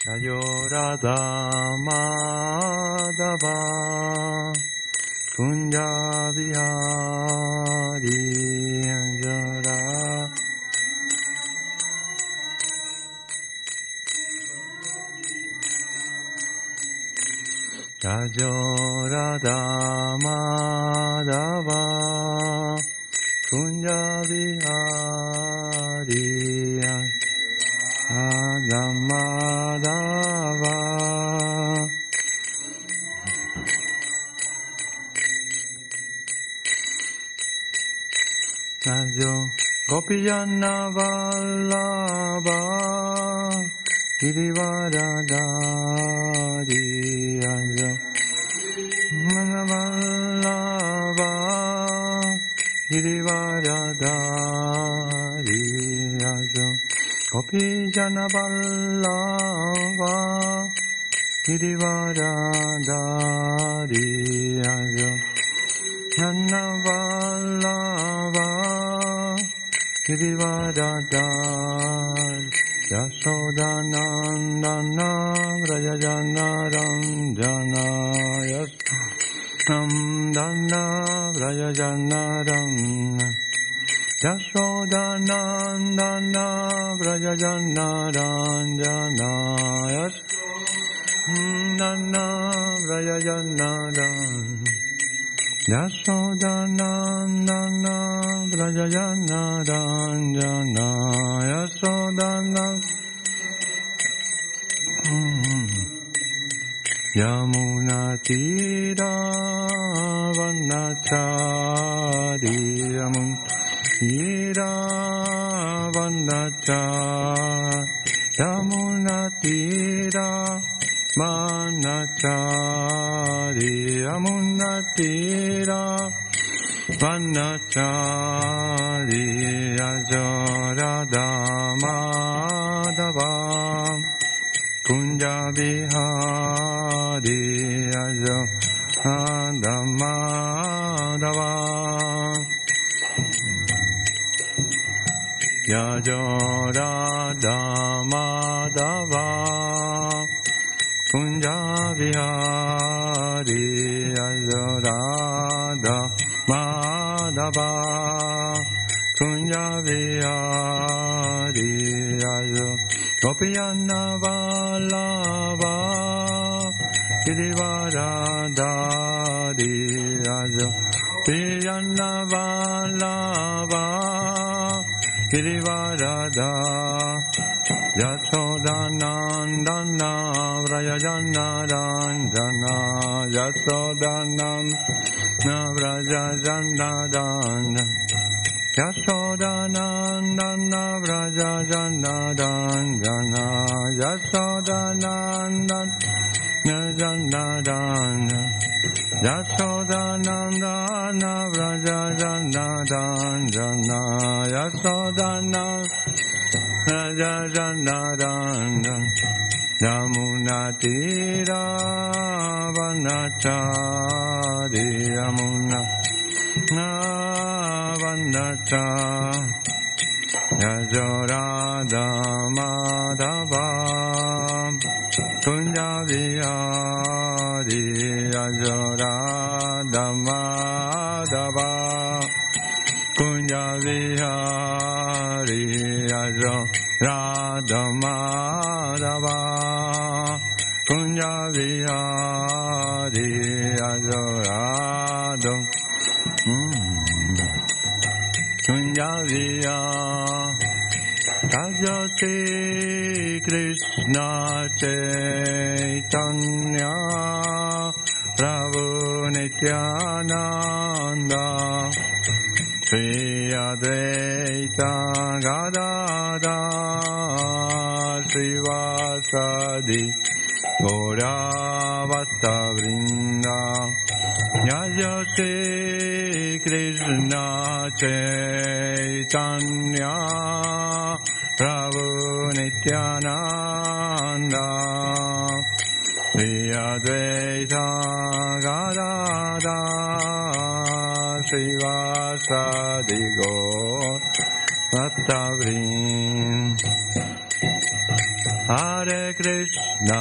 Jayo Radha Madhava Kunja Vihari Jara Jayo Radha Madhava Kunja Vihari Radha Madhava Jayo Gopijana Vallabha Girivaradari Jayo Vallabha Girivaradari Jayo Gopijana Vallabha Girivaradari Jayo Nana Vallabha Girivaradari Yashodanandana Vrajajana Ramjana Yashodana Vrajajana Ramjana Yashodanandana Vrajajana Ramjana Yashodana Vrajajana Ramjana Yashodanandana Vrajajana Ramjana Yashodana Yamuna Tira Vanachari Yamuna Tira Vanachari Yamuna Tira Vanachari Yamuna Tira Vanachari Jayo Radha Madhava Kunja Vihari Jayo Radha Madhava Jayo Radha Madhava Kunja Vihari Jayo Radha Madhava Kunja Vihari Jayo Gopijana Vallabha Girivaradari Jayo Gopijana Vallabha Girivaradari Yashodanandana Vrajajana Ramjana Yashodanandana Vrajajana Ramjana Yashodanandana Vrajajana Ramjana Yashodanandana Vrajajana Ramjana Yashodanandana Vrajajana Ramjana Yashodanandana Rajajanaranda Yamuna Tira Vanachari Yamuna Vanachari Jayo Radha Madhava Kunja Vihari Jayo Radha Madhava Kunja Vihari Jayo Radha Madhava Kunja Vihari Jayo Radha Kunja Vihari Jayo Shri Krishna Chaitanya Prabhu Nityananda Shri Advaita Gadadhara Srivasadi Gaura Bhatta Vrinda Jayo Shri Krishna Chaitanya Prabhu Nityananda Shri Advaita Gadadhara Srivasadi Gaura Bhatta Vrinda Hare Krishna,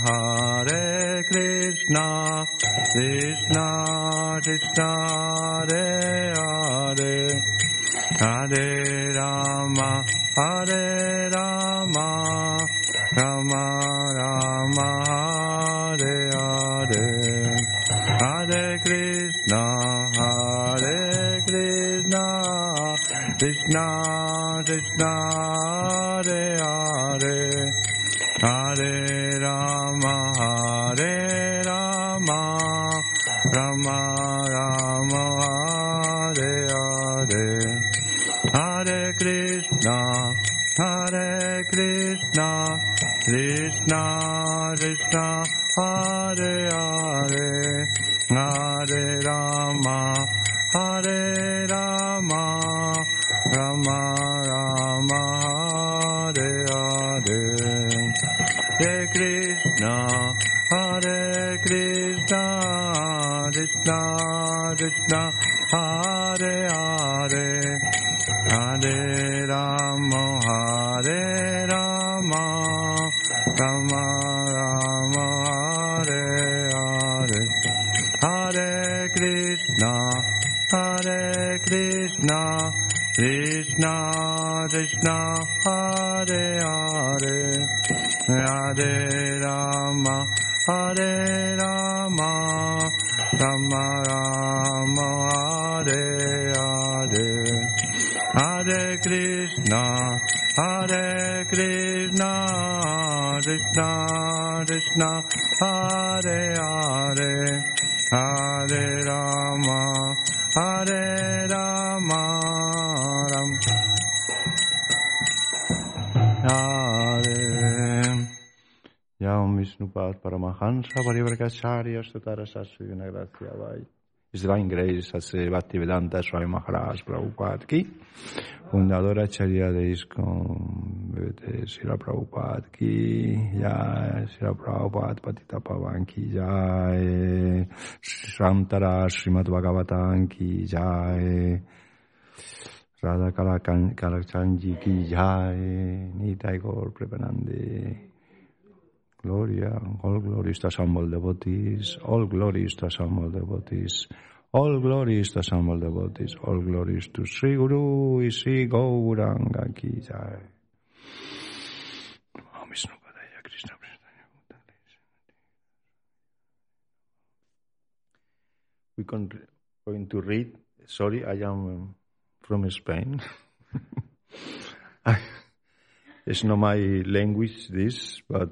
Krishna Krishna, Hare Hare, Hare Rama, Rama Rama, Hare Hare, Hare Krishna, Krishna Krishna, Hare Hare, Hare Rama, Rama Rama, Hare Hare, Hare Krishna, Krishna Krishna, Hare Hare, Hare Rama, Rama Rama, Hare Hare, Hare Krishna, Krishna Krishna, Hare Hare, Hare Rama, Rama Rama, Hare Hare, Hare Krishna, Krishna Krishna, Hare Hare, Hare Rama, Rama Rama, Hare Hare, Hare Krishna, Krishna Krishna, Hare Hare, Hare Rama, Rama Ram Hare. Yam Vishnupad Paramahansa Parivarkacharya Sutara Sasvina Gracia Vai. His Divine Grace Sase Bhaktivedanta Swami Maharaj Prabhupada Ki, fundadora Acharya de ISKCON, Srila Prabhupada Ki, Jai, Srila Prabhupada Patita Pavan Ki, Jai, Shantara Srimad Bhagavatam Ki, Jai, Radha Kalachanji Ki, Jai, Nitai Gaur Premanande. Gloria, all glories to assembled devotees, all glories to assembled devotees, all glories to assembled devotees, all glories to Sri Guru, Sri Gauranga Ki Jai. We're going to read, sorry, I am from Spain. It's not my language, this, but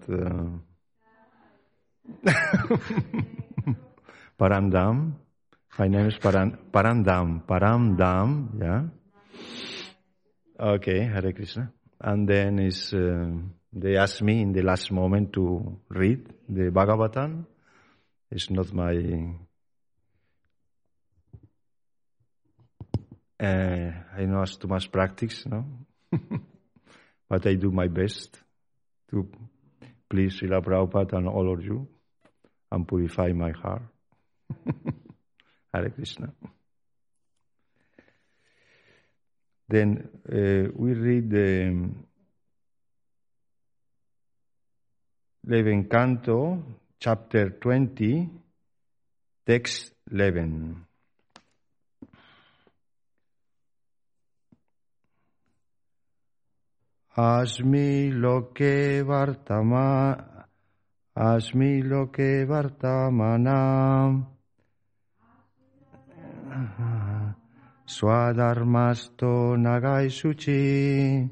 Parandam. My name is Parandam, yeah. Okay, Hare Krishna. And then they asked me in the last moment to read the Bhagavatam. It's not my... I know it's too much practice, no? But I do my best to please Srila Prabhupada and all of you and purify my heart. Hare Krishna. Then we read the 11th canto, chapter 20, text 11. Asmi loke vartamana swadharmasto nagai suci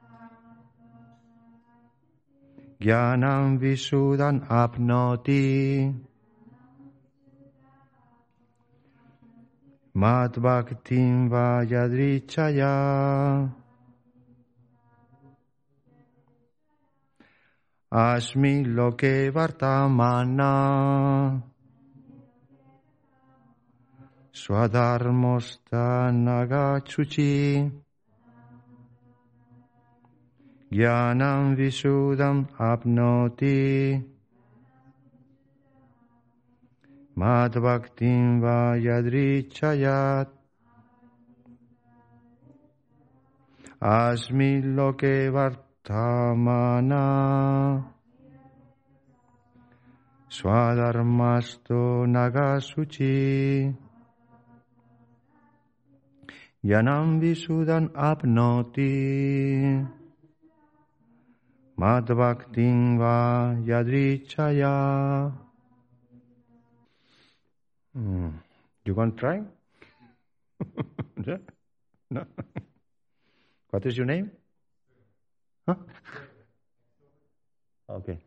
jnanam visuddham apnoti mad bhaktim vajadrichaya. Asmi loke vartamana swadharmosta nagachuchi jnanam visuddham apnoti mad bhaktim vajadrichayat. Asmi loke Tamana Swadharmasto Nagasuchi Yanam Visudan Apnoti Madhvakting Va Yadrichaya. You want to try? No? What is your name? Huh? Okay.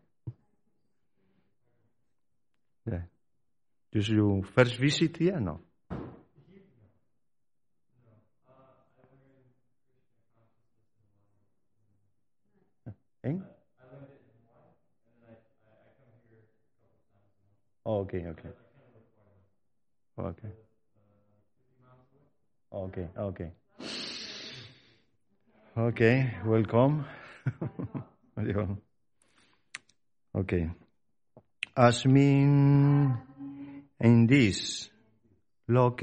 Yeah. Dus your first visit here? No? Eh? Oh, okay. Okay, welcome. Okay. Asmin in this loke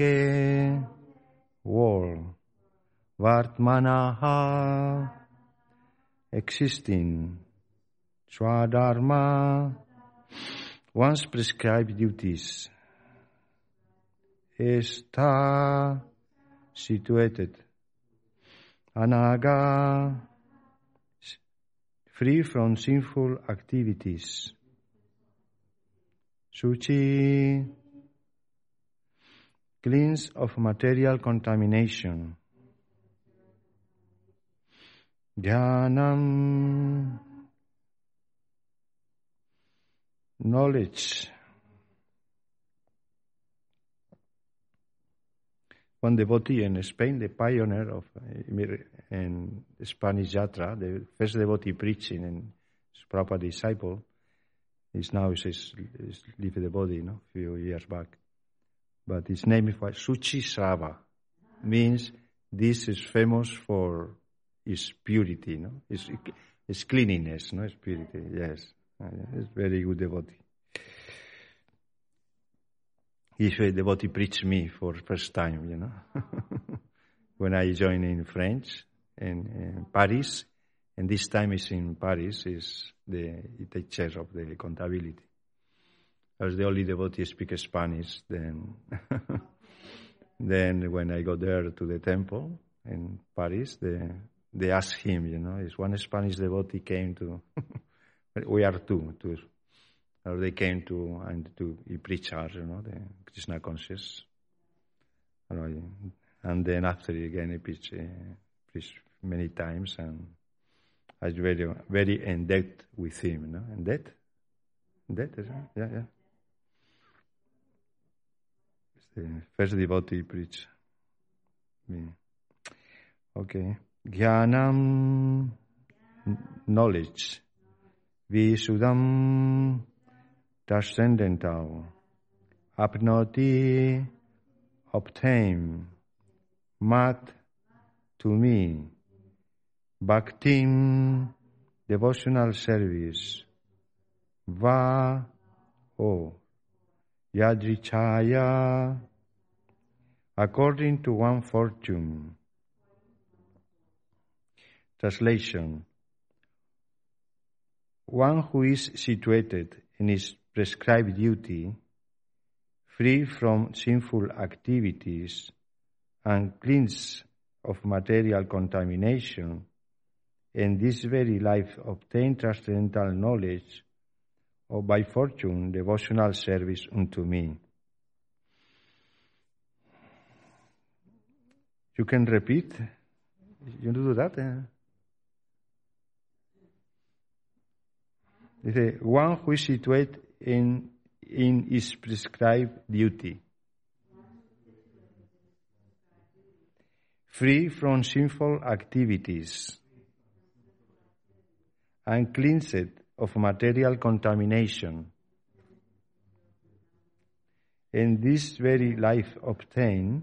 world Vartmanaha existing Swadharma once prescribed duties está situated Anaga free from sinful activities. Suchi cleansed of material contamination. Jnanam knowledge. One devotee in Spain, the pioneer of in Spanish Yatra, the first devotee preaching and proper disciple, is now is leave the body, a few years back. But his name is Suchi Srava, means this is famous for its purity, its cleanliness, its purity. Yes, it's very good devotee. If a devotee preached me for first time, when I joined in French in Paris, and this time is in Paris, is the chair of the contability. I was the only devotee to speak Spanish. Then when I got there to the temple in Paris, they asked him, is one Spanish devotee came to, we are two, or they came to preach us, the Krishna conscious. And then after again, I preached many times, and I was very, very in debt with him, In debt, yeah. It's the first devotee preach me. Okay. Jnanam, knowledge. Visudam, transcendental. Apnoti, obtain. Mat, to me. Bhaktim, devotional service. Va, Yadrichaya, according to one fortune. Translation. One who is situated in his prescribed duty, free from sinful activities, and cleansed of material contamination, in this very life obtain transcendental knowledge, or by fortune devotional service unto me. You can repeat? You do that? One who is situated in his prescribed duty, free from sinful activities, and cleansed of material contamination, in this very life obtain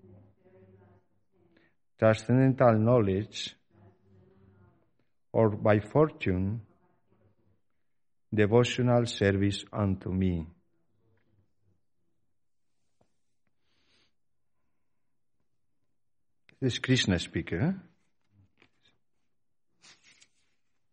transcendental knowledge, or by fortune devotional service unto me. This is Krishna speaker.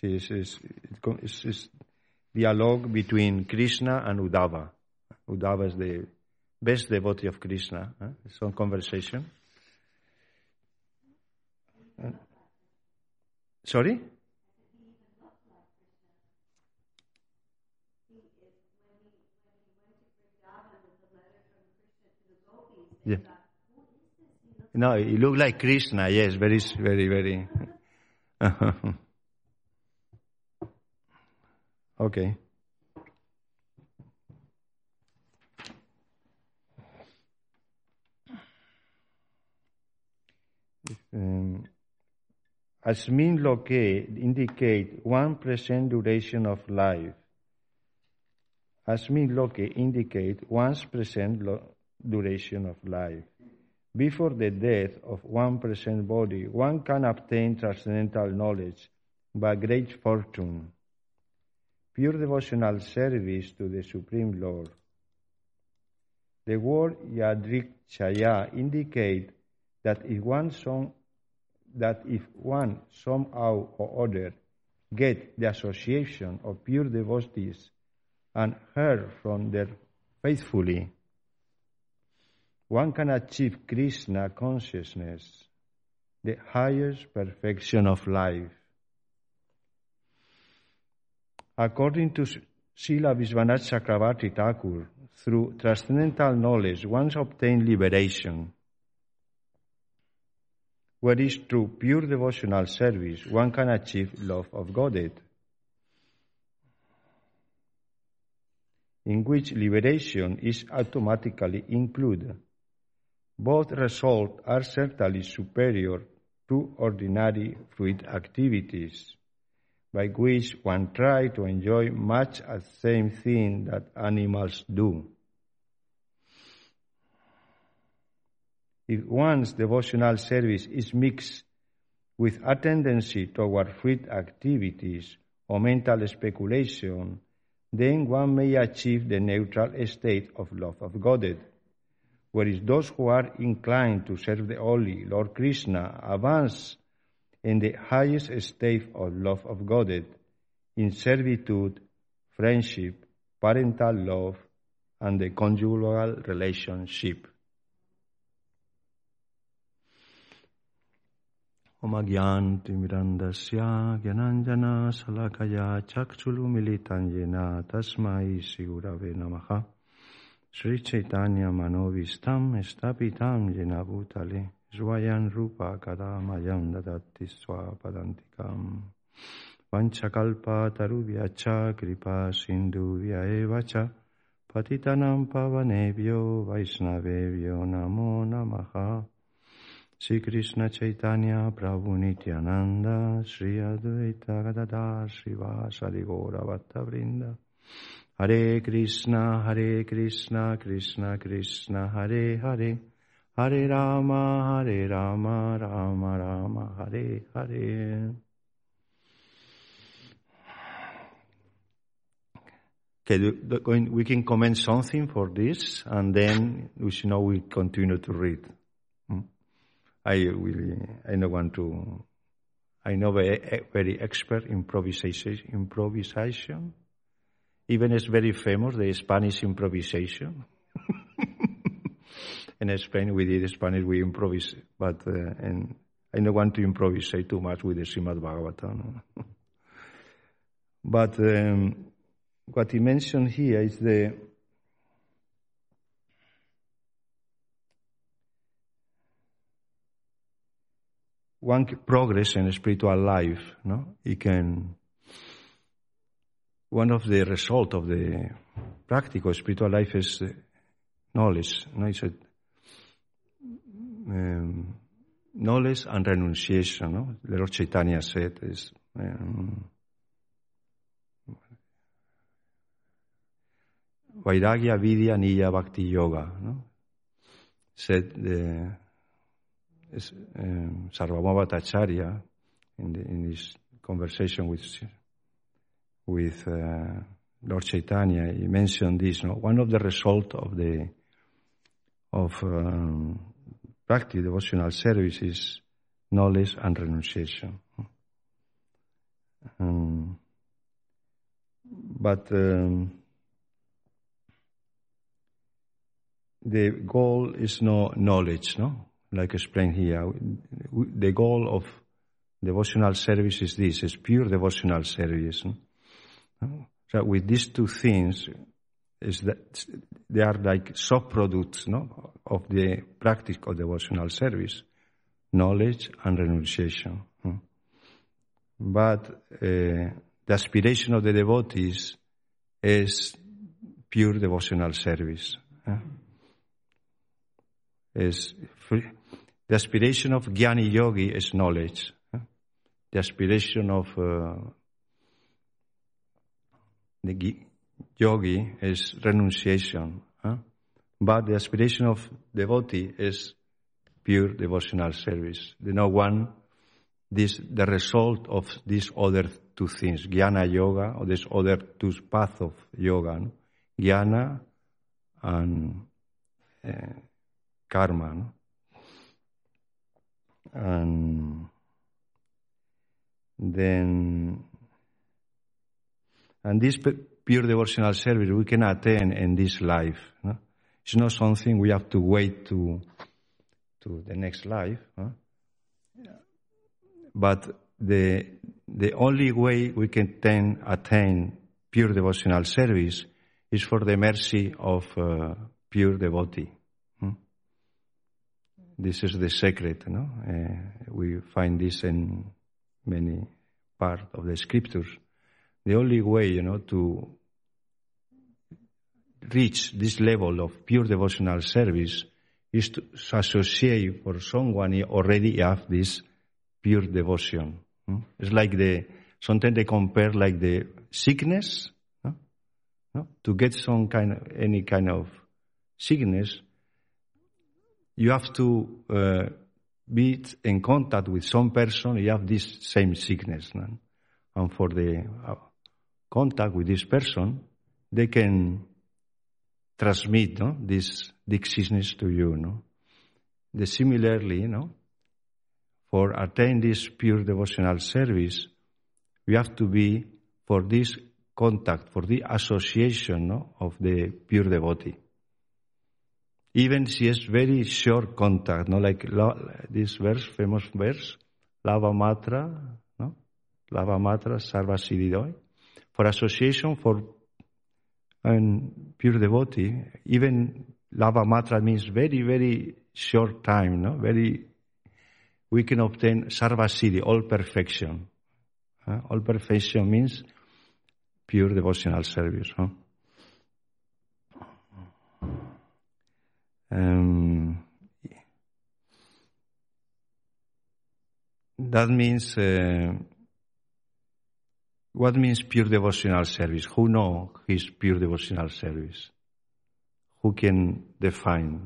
It's dialogue between Krishna and Uddhava. Uddhava is the best devotee of Krishna. Some conversation. Sorry? Yeah. No, he looked like Krishna. Yes, very, very, very. Okay. Asmin loke indicate 1% duration of life. Asmin loke indicate 1% duration of life. Before the death of 1% body, one can obtain transcendental knowledge by great fortune, pure devotional service to the Supreme Lord. The word Yadrikchaya indicate that if one somehow or other get the association of pure devotees and hear from them faithfully, one can achieve Krishna consciousness, the highest perfection of life. According to Srila Vishwanath Chakravarti Thakur, through transcendental knowledge, one obtains liberation. Whereas through pure devotional service, one can achieve love of Godhead, in which liberation is automatically included. Both results are certainly superior to ordinary fruit activities, by which one tries to enjoy much the same thing that animals do. If one's devotional service is mixed with a tendency toward fruit activities or mental speculation, then one may achieve the neutral state of love of Godhead. Whereas those who are inclined to serve the holy Lord Krishna advance in the highest state of love of Godhead, in servitude, friendship, parental love, and the conjugal relationship. Om Agyanti Mirandasya Gyananjana Salakaya Chakchulu Militan Yena Tasmai Sigurave Namaha Sri Chaitanya Manovistam Estapitam Yena Bhutale Swayan Rupa Kadamayam Dadati Swapadantikam Vanchakalpa Tarubhyacha Kripa Sindhuvya Evacha Patitanam Pavanebhyo Vaishnavebhyo Namo Namaha Sri Krishna Chaitanya Prabhu Nityananda Sri Advaita Gadadhar Srivasadi Gaura Bhatta Vrinda Hare Krishna Krishna Krishna Hare Hare Hare Rama Rama Rama Hare Hare. Okay, we can comment something for this, and then we continue to read. I'm very expert in improvisation. Even it's very famous, the Spanish improvisation. In Spain, we did Spanish, we improvise, but and I don't want to improvise too much with the Srimad Bhagavatam. But what he mentioned here is the one progress in spiritual life. No, one of the result of the practical spiritual life is knowledge. No, he said knowledge and renunciation. No, Lord Chaitanya said is. Vairagya, Vidya, Niyya, Bhakti, Yoga. No? Said Sarvabhauma Bhattacharya in his conversation with Lord Chaitanya, he mentioned this. No? One of the results of practice devotional service is knowledge and renunciation. But the goal is no knowledge, no? Like explained here. The goal of devotional service is this, is pure devotional service. No? So with these two things, is that they are like sub-products, no, of the practice of devotional service, knowledge and renunciation. But the aspiration of the devotees is pure devotional service. The aspiration of Jnani Yogi is knowledge. The aspiration of the yogi is renunciation. But the aspiration of devotee is pure devotional service. The result of these other two things, Jnana Yoga, or these other two paths of yoga, no? Jnana and karma. No? And this pure devotional service we can attain in this life. No? It's not something we have to wait to the next life. No? But the only way we can attain pure devotional service is for the mercy of pure devotee. This is the secret. No? We find this in many parts of the scriptures. The only way, to reach this level of pure devotional service is to associate for someone who already have this pure devotion. It's like sometimes they compare like the sickness. No? To get any kind of sickness, you have to be in contact with some person. You have this same sickness, no? And for the contact with this person, they can transmit this sickness to you. No? Similarly, for attain this pure devotional service, we have to be for this contact, for the association of the pure devotee. Even if it's very short contact, like this famous verse, Lava Matra, Lava Matra Sarva Siddhidoi. For association for pure devotee, even Lava Matra means very, very short time, we can obtain Sarva Siddhi, all perfection. All perfection means pure devotional service. That means, what means pure devotional service? Who knows his pure devotional service? Who can define?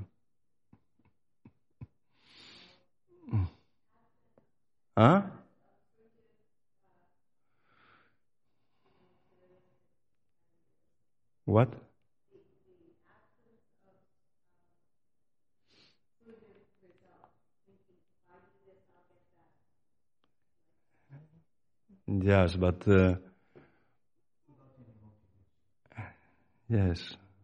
What? Yes, but yes.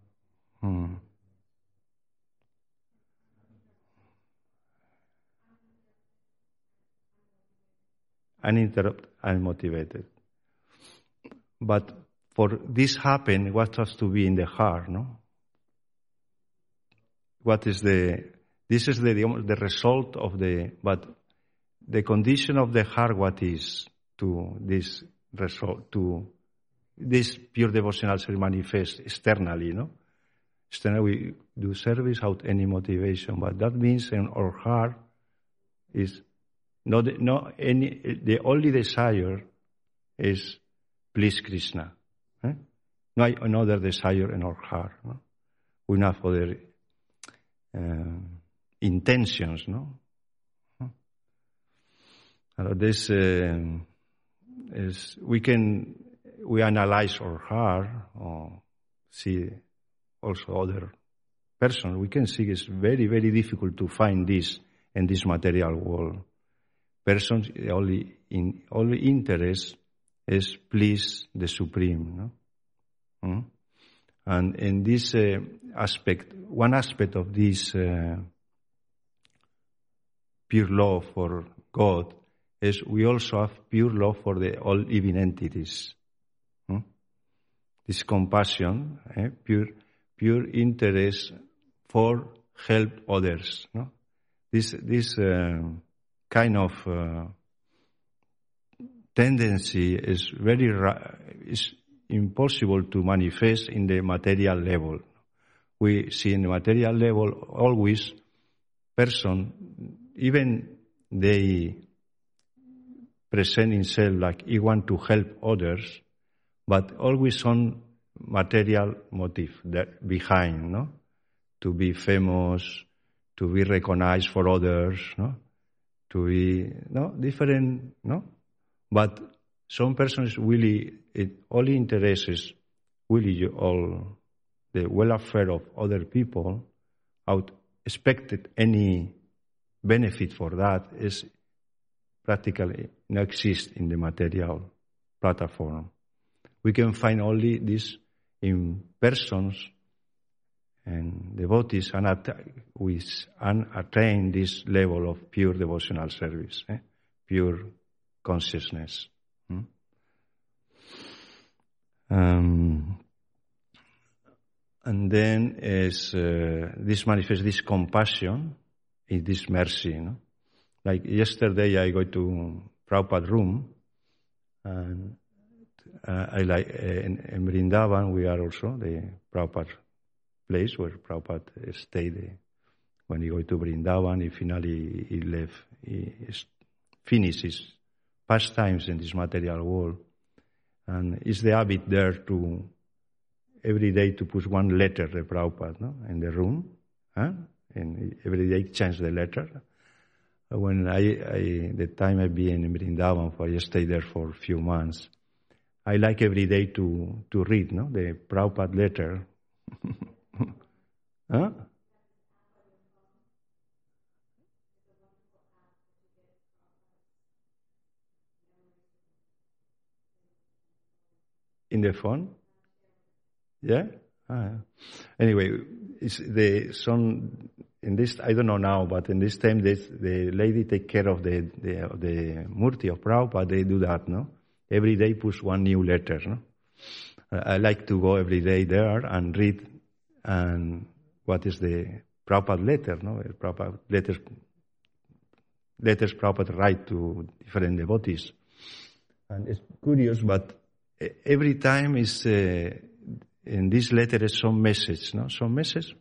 Uninterrupted, unmotivated. But for this happen, what has to be in the heart, no? This is the result of but the condition of the heart, what is to this result, to this pure devotional service manifest externally, no? Externally we do service without any motivation, but that means in our heart is the only desire is please Krishna. No another desire in our heart. No? We don't have other intentions. No. This is we analyze our heart or see also other persons. We can see it's very, very difficult to find this in this material world. Persons only interest is please the Supreme. No? And in this aspect, one aspect of this pure love for God is we also have pure love for all living entities. This compassion, pure interest for help others. No? This kind of tendency is is impossible to manifest in the material level. We see in the material level always person, even they present himself like he want to help others, but always some material motive that behind, no? To be famous, to be recognized for others, no? To be, no? Different, no? But some persons really, only interests really all the welfare of other people, out expected any benefit for that is practically not exist in the material platform. We can find only this in persons and devotees which attain this level of pure devotional service, pure consciousness. And then this manifests this compassion, in this mercy. No? Like yesterday I go to Prabhupada room, and I like in Vrindavan we are also the Prabhupada place where Prabhupada stayed. When he go to Vrindavan, he finally he left. He finished his pastimes in this material world, and it's the habit there to every day to put one letter to Prabhupada, no? In the room, and every day change the letter. When the time I be in Vrindavan, I stay there for a few months. I like every day to read, no, the Prabhupada letter. Huh? In the phone? Yeah? Anyway, it's the son in this, I don't know now, but in this time the lady take care of the Murti of Prabhupada, they do that, no? Every day push one new letter, no? I like to go every day there and read and what is the Prabhupada letter, no? Prabhupada letters Prabhupada write to different devotees. And it's curious, but every time is in this letter is some message, no? Some message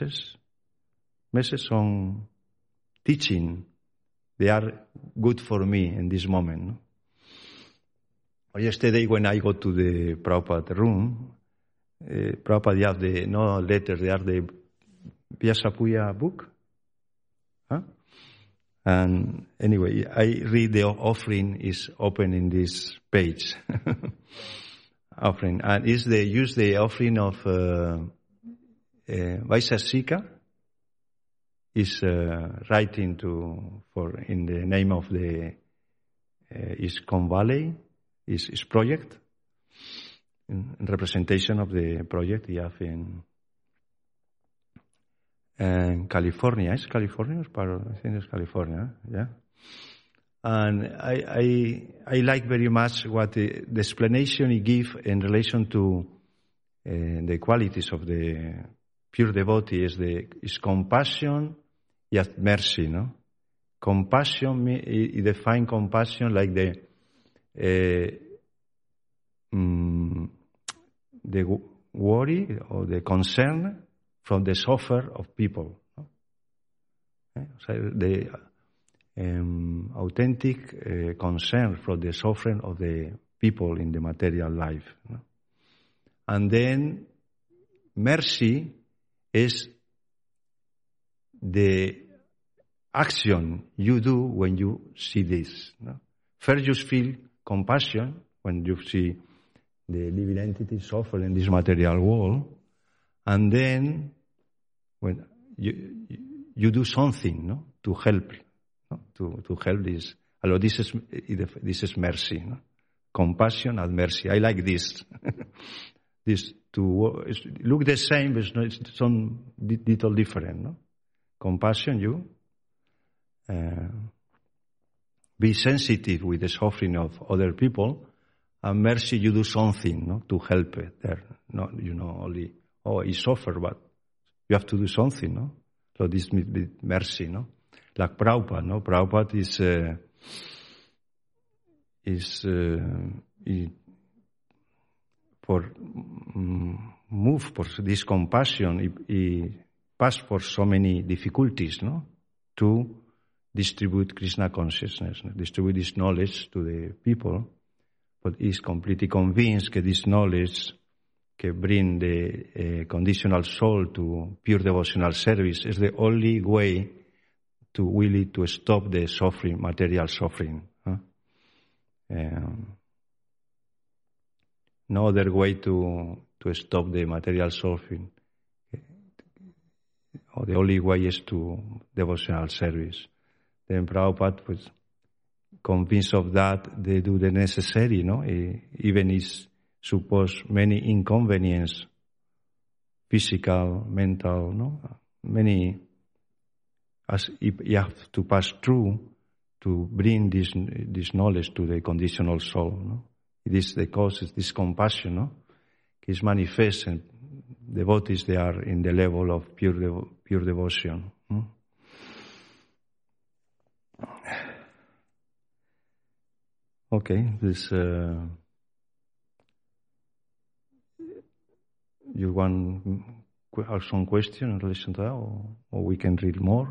on teaching. They are good for me in this moment. No? Yesterday when I go to the Prabhupada room, Prabhupada have the no letters, they are the Vyasapuya book. Huh? And anyway, I read the offering is open in this page. Offering. And is they use the offering of Vaisasika is writing for in the name of the ISKCON Valley, is project, in representation of the project you have in California. Is California? I think it's California, yeah. And I like very much what the explanation he give in relation to the qualities of the pure devotee is compassion, yes, mercy, no? Compassion, he define compassion like the worry or the concern from the suffer of people. No? So the authentic concern for the suffering of the people in the material life. No? And then mercy is the action you do when you see this. No? First you feel compassion when you see the living entity suffer in this material world, and then when you do something, no, to help, no? to help this. Although this is mercy, no? compassion and mercy. I like this. These two look the same, but it's some little different. No? Compassion, you be sensitive with the suffering of other people, and mercy, you do something to help it there. Not only he suffer, but you have to do something. No? So this mercy, no, like Prabhupada. No, Prabhupada for move for this compassion, he passed for so many difficulties, no, to distribute Krishna consciousness, distribute this knowledge to the people. But he's completely convinced that this knowledge can bring the conditional soul to pure devotional service is the only way to stop the suffering, material suffering. No other way to stop the material suffering. Or the only way is to devotional service. Then Prabhupada was convinced of that. They do the necessary, no? Even is suppose many inconvenience, physical, mental, no? Many, as you have to pass through to bring this knowledge to the conditional soul, no? It is the cause, it's this compassion, no? Is manifest, and devotees, they are in the level of pure devotion. Okay, this. You want some question in relation to that, or we can read more?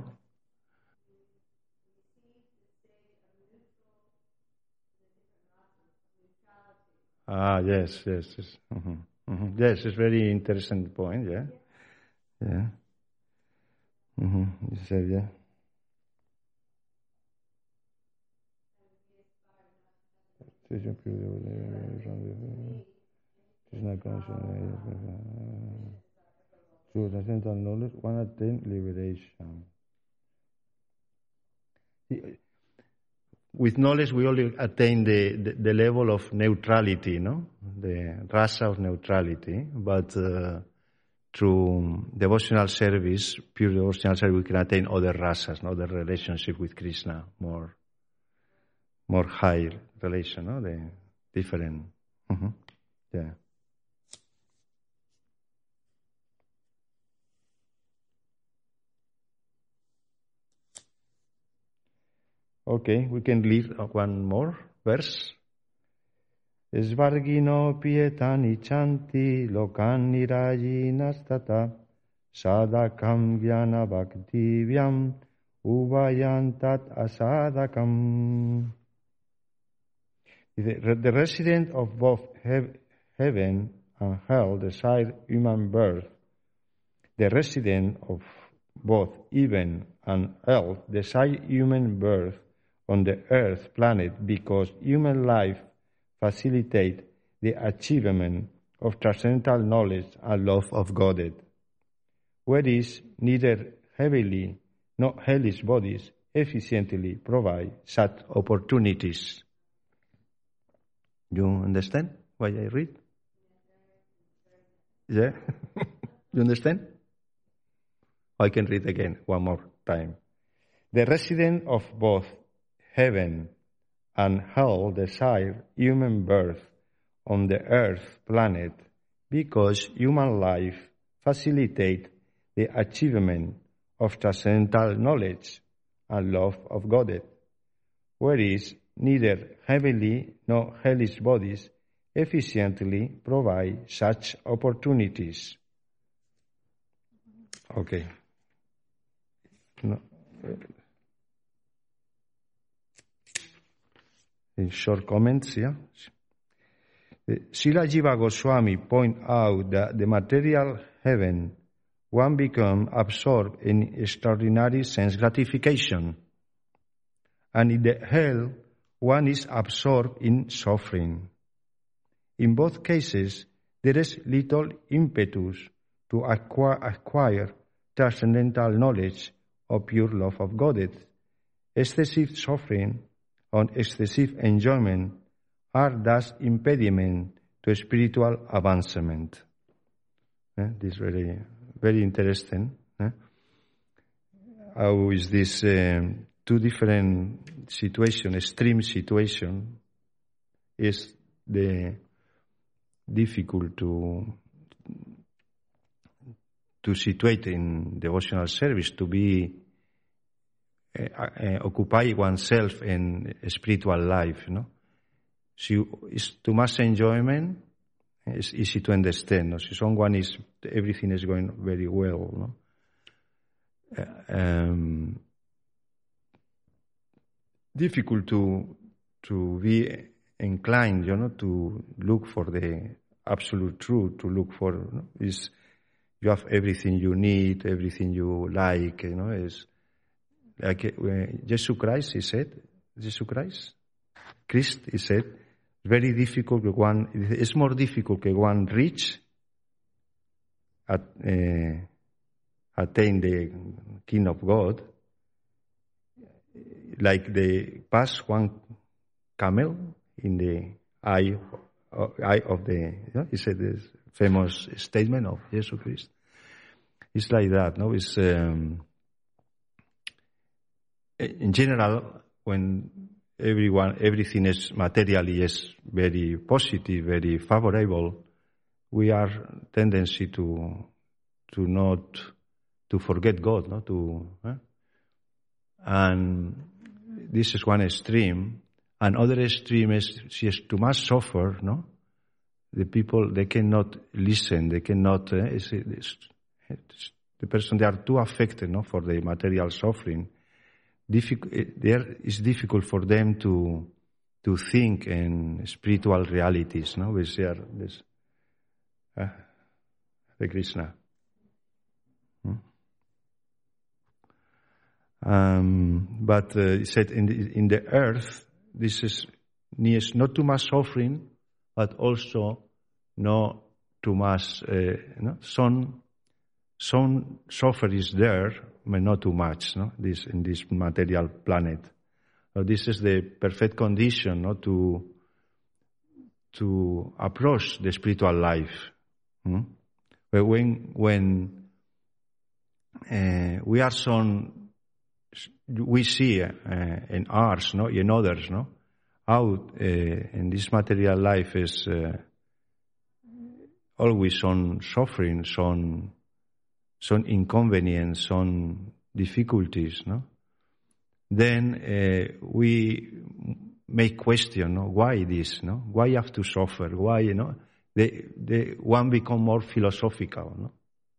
Yes. Mm-hmm. Mm-hmm. Yes, it's very interesting point. Yeah. Mm-hmm. You said yeah. To transcendental knowledge, one attain liberation. With knowledge, we only attain the level of neutrality, no? The rasa of neutrality. But through devotional service, pure devotional service, we can attain other rasas, no? The relationship with Krishna, more high relation, no? The different. Mm-hmm. Yeah. Okay, we can read one more verse. Svargino pietani chanti lokani rajinastata sadakam jnana bhaktivyam uvayantat asadakam. The resident of both heaven and hell desire human birth. The resident of both heaven and hell desire human birth on the earth planet because human life facilitates the achievement of transcendental knowledge and love of Godhead, whereas neither heavenly nor hellish bodies efficiently provide such opportunities. You understand why I read? Yeah? You understand? I can read again one more time. The resident of both heaven and hell desire human birth on the earth planet because human life facilitates the achievement of transcendental knowledge and love of Godhead, whereas neither heavenly nor hellish bodies efficiently provide such opportunities. Okay. No. In short comments, yeah. Srila Jiva Goswami point out that the material heaven, one becomes absorbed in extraordinary sense gratification, and in the hell, one is absorbed in suffering. In both cases, there is little impetus to acquire transcendental knowledge or pure love of Godhead. Excessive suffering and excessive enjoyment are thus impediment to spiritual advancement. This is very, very interesting. How is this two different situation, extreme situation, is the difficult to situate in devotional service, to be occupy oneself in spiritual life, So it's too much enjoyment. It's easy to understand. No? So someone everything is going very well. Difficult to be inclined, to look for the absolute truth. To look for is you have everything you need, everything you like. Is like Jesus Christ. He said, Christ, he said. Very difficult. It's more difficult que one reach, attain the kingdom of God, like the pass one camel in the eye of the. He said this famous statement of Jesus Christ. It's like that, no? It's in general when. Everything is materially is very positive, very favorable. We are tendency to forget God, and this is one extreme. Another extreme is too much suffer, The people, they cannot listen, they cannot. The person, they are too affected, for the material suffering. It's difficult for them to think in spiritual realities, We share this. Hare Krishna. But he said in the earth, this needs not too much suffering, but also not too much. Some suffer is there, but not too much. This in this material planet. This is the perfect condition, to approach the spiritual life. But when we are we see in ours, in others, how in this material life is always some suffering, some inconvenience, some difficulties, Then we make question, why this, Why you have to suffer? Why, the one become more philosophical,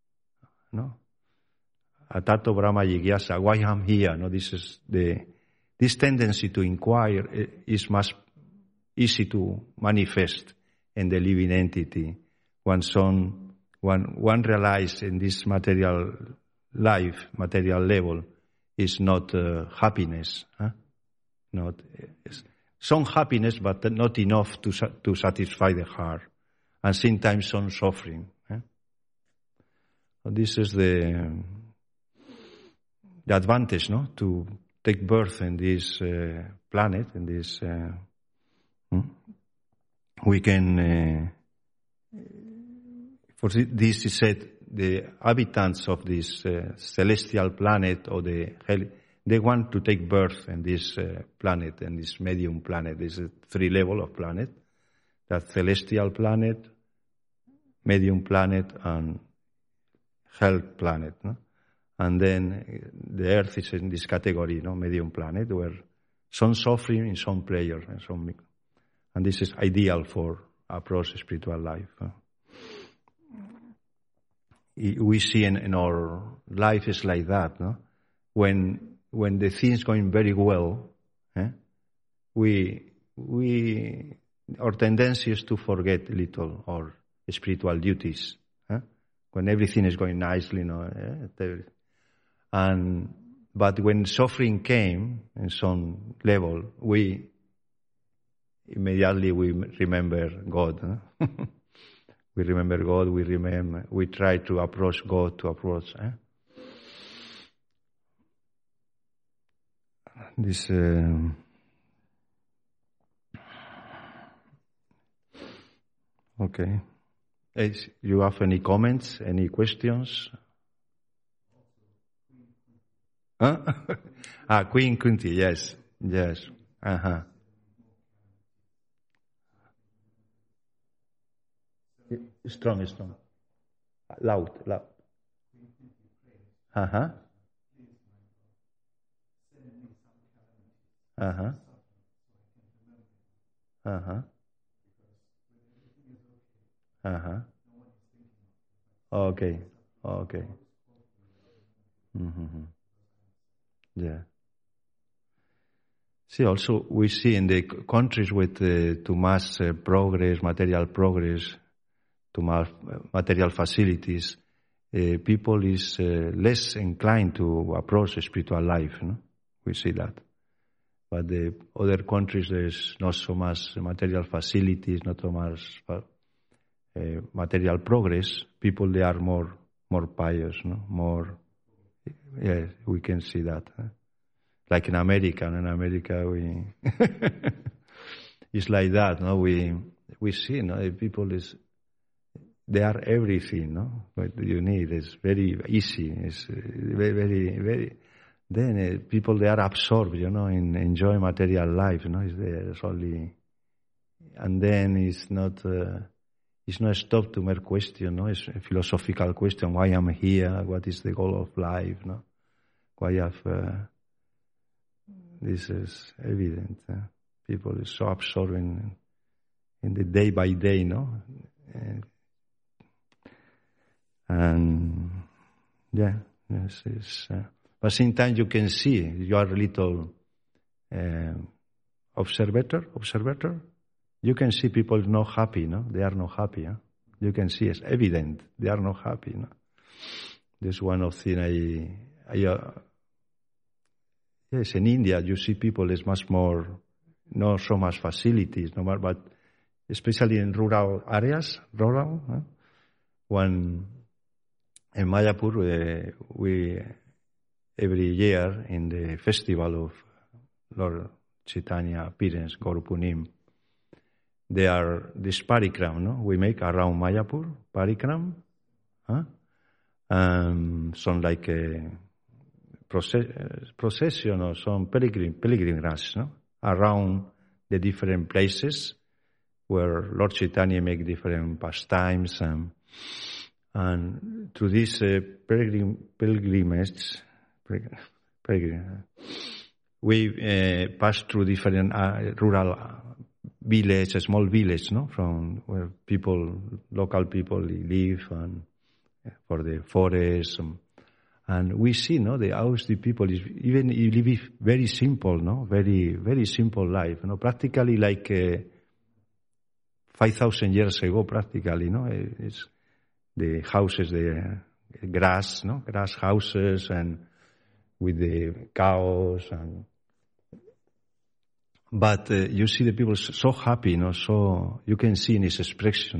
Atato Brahma Jigyasa, why I'm here, This is this tendency to inquire is much easy to manifest in the living entity. One realizes in this material life, material level, is not happiness. Not some happiness, but not enough to satisfy the heart, and sometimes some suffering. This is the advantage, to take birth in this planet, in this. We can. For this is said, the inhabitants of this celestial planet or they want to take birth in this planet, in this medium planet. This is 3 levels of planet: that celestial planet, medium planet, and hell planet. And then the Earth is in this category, medium planet, where some suffering, some pleasure, and this is ideal for approach spiritual life. We see in our life is like that, When the things going very well, our tendency is to forget a little our spiritual duties. When everything is going nicely, but when suffering came in some level, we immediately remember God. We remember God. We try to approach God. This. Okay. You have any comments, any questions? Huh? Queen Kunti, yes. Uh-huh. Strong. Loud. Uh-huh. Uh-huh. Uh-huh. Uh-huh. Okay. Mm-hmm. Yeah. See, also we see in the countries with too much progress, material progress, too much material facilities, people is less inclined to approach spiritual life. No? We see that. But the other countries, there's not so much material facilities, not so much material progress. People, they are more pious, no? More, yes, we can see that. Like in America, we it's like that, no? We see, no? The people they are everything, no? What you need is very easy. It's very. Then people, they are absorbed, in enjoy material life, It's only, and then it's not stop to mere question, no? It's a philosophical question: why I'm here? What is the goal of life? No? Why have this is evident. People is so absorbed in the day by day, no? And yeah, yes, it's. But sometimes you can see you are a little observator. You can see people not happy, no? They are not happy. Huh? You can see it's evident they are not happy. No? This one of thing yes, in India you see people is much more, not so much facilities, no more, but especially in rural areas, huh? When in Mayapur we every year in the festival of Lord Chaitanya appearance, Gaura Punim, they are this parikram, no? We make around Mayapur, parikram, huh? Some like a procession or some pilgrimage, no? Around the different places where Lord Chaitanya make different pastimes, and through this pilgrimage, we pass through different rural village, a small village, no, from where local people live, and for the forest, and we see, no, the house, the people is even live very simple, no, very very simple life, practically like 5,000 years ago, practically, no, it's the houses, the grass, no, grass houses, and with the cows but you see the people so happy, so you can see in his expression,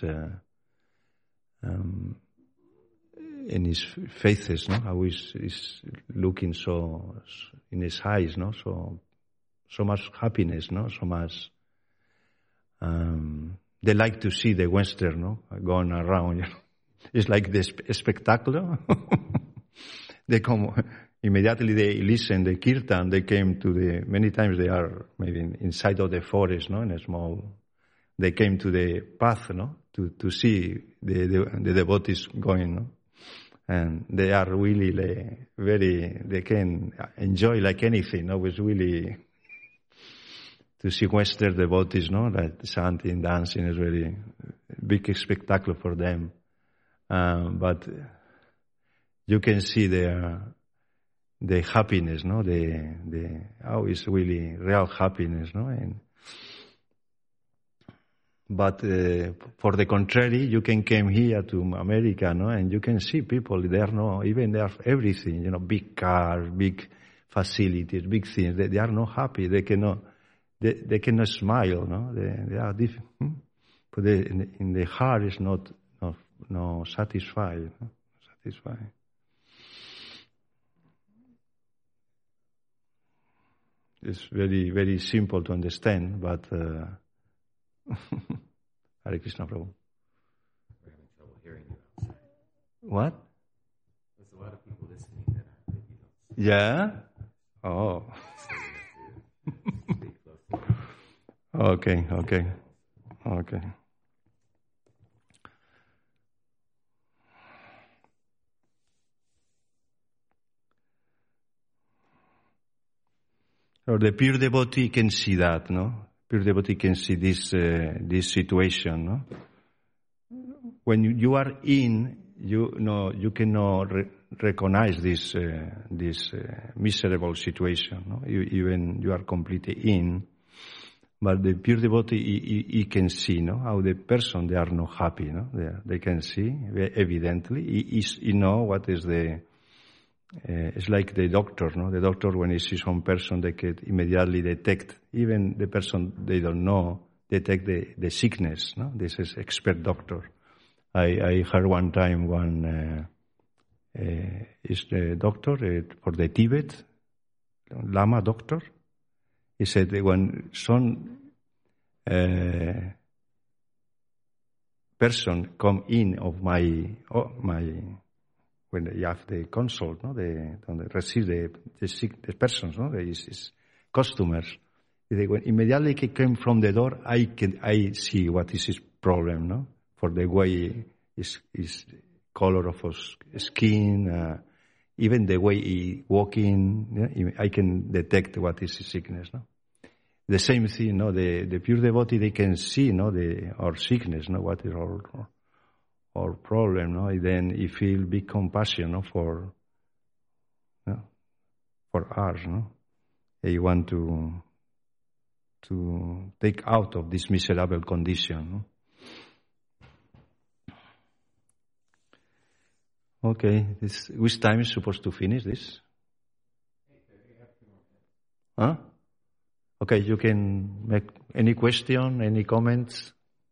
in his faces, how he's looking so in his eyes, so much happiness, so much. They like to see the Western, going around. It's like the spectacular. They come immediately. They listen the kirtan. They came to many times they are maybe inside of the forest, in a small. They came to the path, to see the devotees going, and they are really they can enjoy like anything. It's really to see Western devotees, like chanting, dancing is very big spectacle for them. But you can see the happiness, it's really real happiness, but for the contrary, you can come here to America, and you can see people there, even they have everything, big cars, big facilities, big things. They are not happy. They cannot smile, They are different. But in the heart is not satisfied. Satisfied. It's very, very simple to understand, but Hare Krishna, Prabhu. We're having trouble hearing you outside. What? There's a lot of people listening that you don't Yeah? Oh. speak closely. Okay. So the pure devotee can see that, no? Pure devotee can see this situation, no? When you are in, you cannot recognize this miserable situation, no? Even you are completely in, but the pure devotee he can see, no? How the person they are not happy, no? They can see evidently. He know what is the. It's like the doctor, no? The doctor, when he sees one person, they can immediately detect, even the person they don't know, detect the sickness, no? This is expert doctor. I heard one time is the doctor for the Tibet, Lama doctor. He said that when some person come in of my when they have the consult, no, they receive the persons, no, his customers. When immediately he came from the door, I see what is his problem, no, for the way his color of his skin, even the way he walking, yeah, I can detect what is his sickness, no. The same thing, no, the pure devotee they can see, no, our sickness, no, what is our problem, no? And then he feel big compassion, no, for us, no. He want to take out of this miserable condition, no? Okay, which time is supposed to finish this? Huh? Okay, you can make any question, any comments.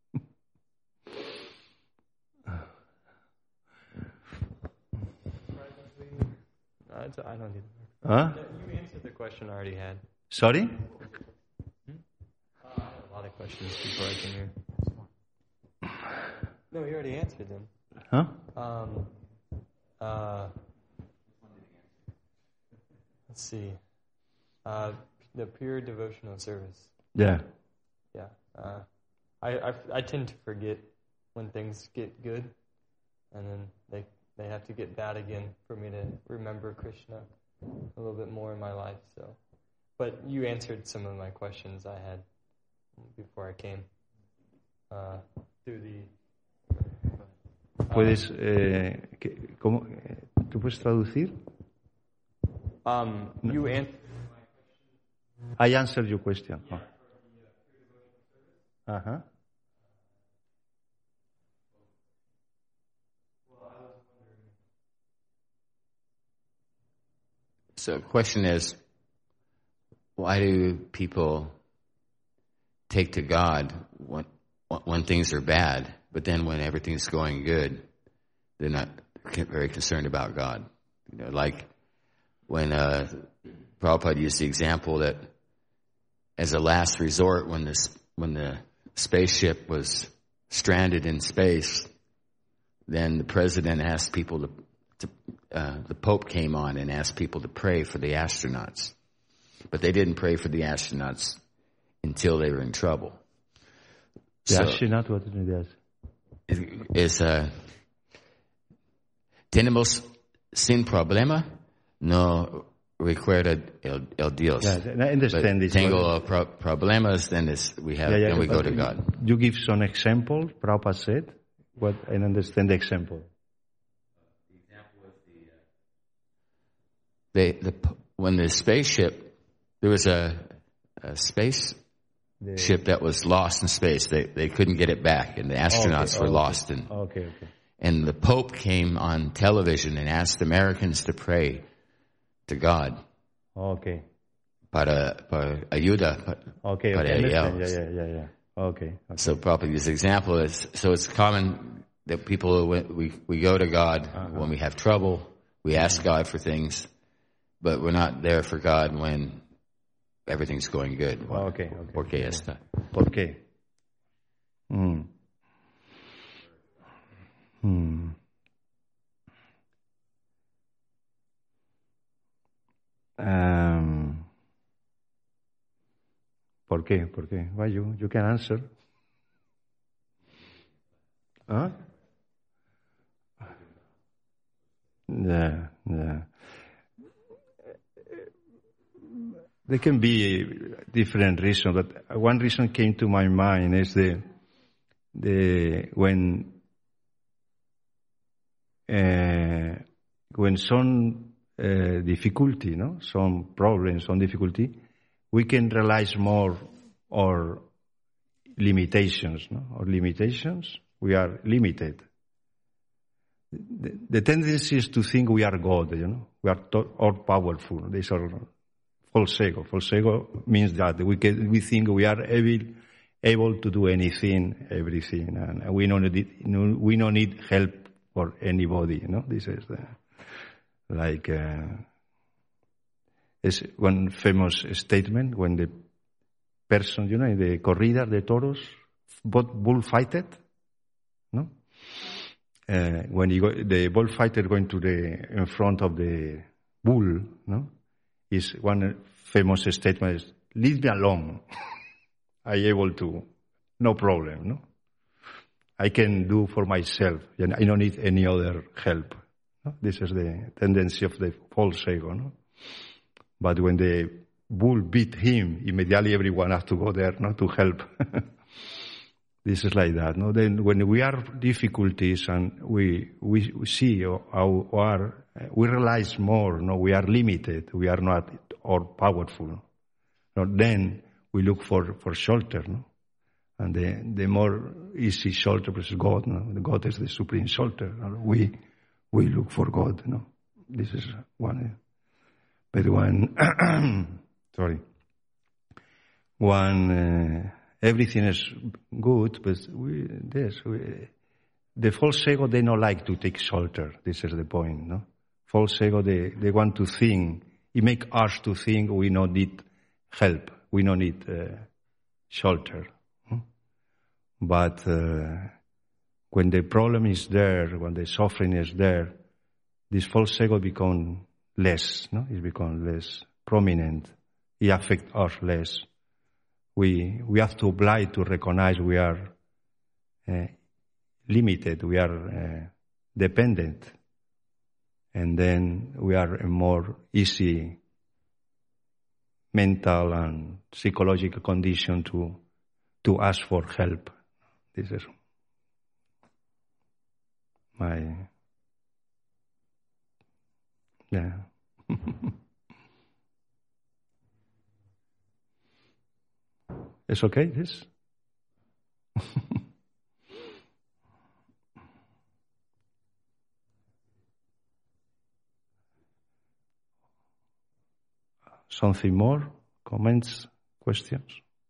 I don't need. Huh? You answered the question I already had. Sorry? I had a lot of questions before I came here. No, you already answered them. Huh? Let's see. The pure devotional service. Yeah. Yeah. I tend to forget when things get good, and then they have to get bad again for me to remember Krishna a little bit more in my life. So, but you answered some of my questions I had before I came through the. ¿Puedes, ¿cómo, ¿tú puedes traducir? You answered. I answered your question. Oh. Uh-huh. So the question is, why do people take to God when things are bad, but then when everything's going good, they're not very concerned about God? You know, like when Prabhupada used the example that as a last resort, when the spaceship was stranded in space, then the president asked people the Pope came on and asked people to pray for the astronauts. But they didn't pray for the astronauts until they were in trouble. The astronaut, what it is? Tenemos sin problema, no recuerda el Dios. Yeah, I understand this. Tengo problemas, then we go to God. You give some example, Prabhupada said, what I understand the example. When the spaceship, there was a spaceship that was lost in space. They couldn't get it back, and the astronauts were lost. And the Pope came on television and asked Americans to pray to God. Okay. Para ayuda. Okay. Para ellos. Yeah. Okay. So probably this example is, so it's common that people, we go to God when we have trouble, we ask God for things, but we're not there for God when everything's going good. Okay. ¿Por qué está? ¿Por qué? ¿Por qué? ¿Por qué? Why you can answer? Huh? Yeah. There can be different reasons, but one reason came to my mind is when some difficulty, some problems, some difficulty, we can realize more our limitations, Our limitations, we are limited. The tendency is to think we are God, we are all powerful. These are false ego. False ego means that we think we are able to do anything, everything, and we don't need help for anybody. This is it's one famous statement when the person, in the corrida de toros, both bullfighted, when the bullfighter going in front of the bull, is one famous statement is, leave me alone. I able to, no problem, I can do for myself. I don't need any other help. This is the tendency of the false ego. But when the bull beat him, immediately everyone has to go there, to help. This is like that. Then when we are difficulties and we see we realize more. We are limited. We are not all powerful. Then we look for shelter. And the more easy shelter is God. God is the supreme shelter. We look for God. This is one. But everything is good, but the false ego, they don't like to take shelter. This is the point, False ego, they want to think. It make us to think we don't need help. We don't need shelter. But when the problem is there, when the suffering is there, this false ego becomes less. It becomes less prominent. It affects us less. We have to oblige to recognize we are limited, we are dependent, and then we are a more easy mental and psychological condition to ask for help. This is It's okay, this? Something more? Comments? Questions?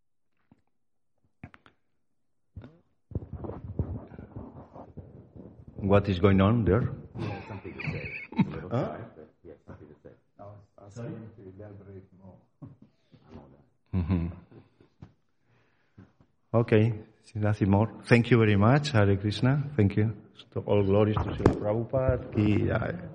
What is going on there? He has something to say. Huh? He has something to say. Ask him to elaborate more. Mm-hmm. Okay, nothing more. Thank you very much, Hare Krishna. Thank you. All glories to Srila Prabhupada.